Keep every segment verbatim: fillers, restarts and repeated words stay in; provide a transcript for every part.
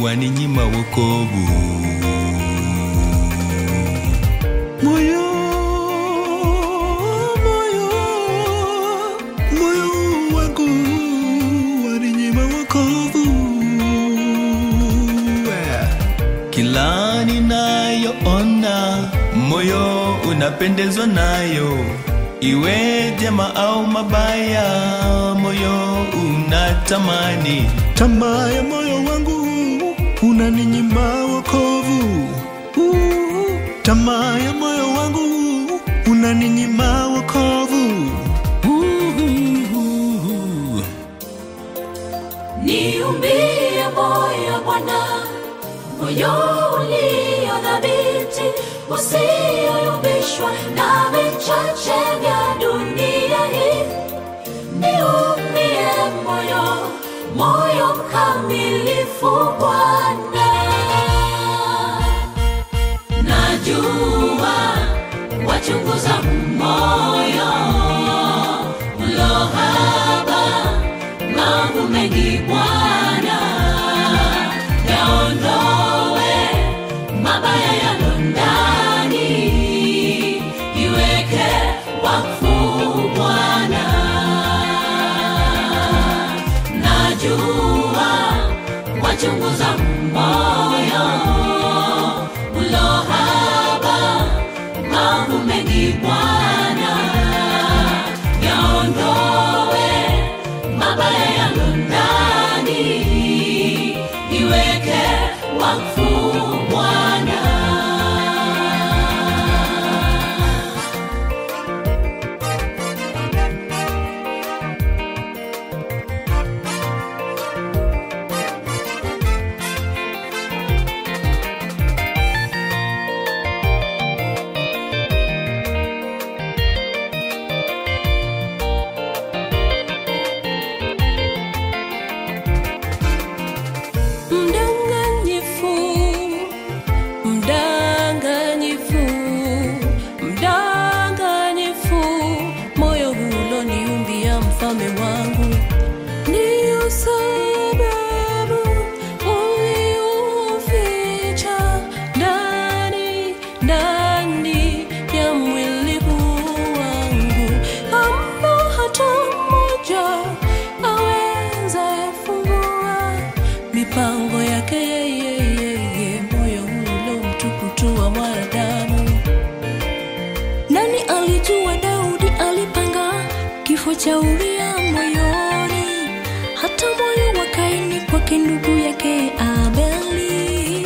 waninyima wokovu. Moyo, moyo, moyo wangu waninyima wokovu. Kila ninayoona moyo unapendezwa nayo, iwe jema au mabaya, moyo unatamani. Tamaa ya moyo wangu unaninyima wokovu. uh, Tamaa ya moyo wangu unaninyima wokovu. uh, uh, Niumbie moyo Bwana, moyo ulio thabiti, usioyumbishwa na vichache vya dunia hii. Niumbie moyo, moyo mkamilifu Bwana. Najua wachunguza moyo ulohaba, mambo mengi Bwana, yaondoe mabaya yalo ndani, iweke wakfu Bwana. Najua wachunguza moyo ulohaba, mambo mengi Bwana, yaondoe mabaya yalo ndani, iweke wakfu Bwana. Mdanganyifu, mdanganyifu, mdanganyifu, moyo uloniumbia mfalme wangu. Ndiyo sababu uliuficha ndani, ndani ya mwili huu wangu. Hamna hata mmoja awezaye fungua mipango yake yeye, moyo ulo mtukutu wa mwanadamu. Nani alijua Daudi alipanga kifo cha Uria moyoni, hata moyo wa Kaini kwake ndugu yake Abeli.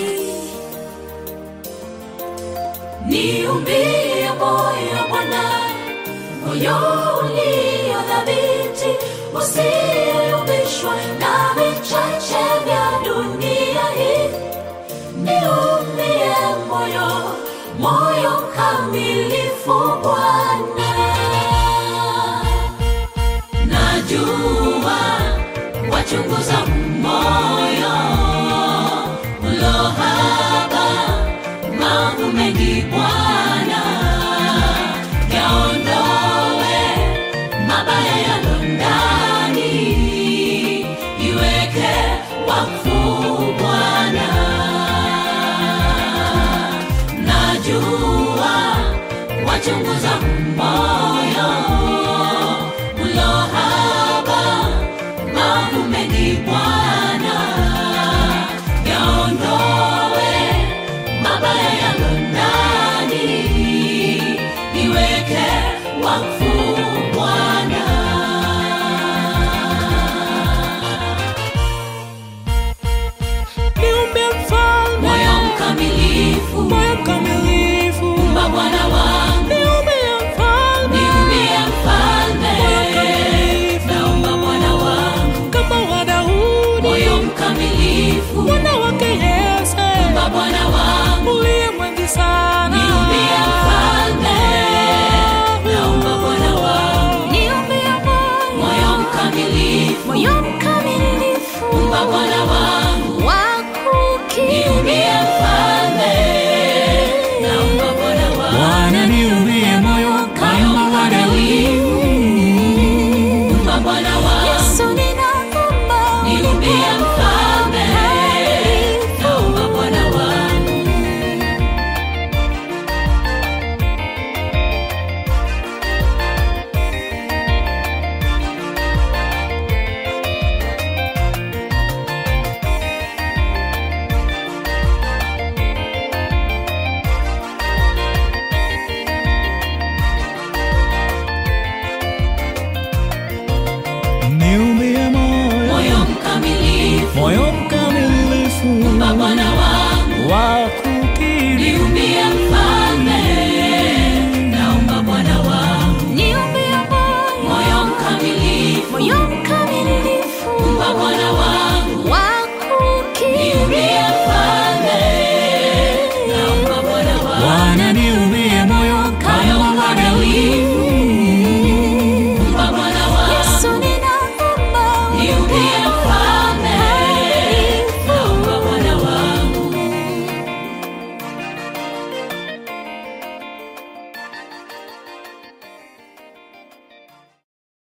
Niumbie moyo Bwana, moyo ulio thabiti, usioyumbishwa na vichache vya dunia hii. Niumbie moyo, moyo mkamilifu Bwana. Bwana wangu wa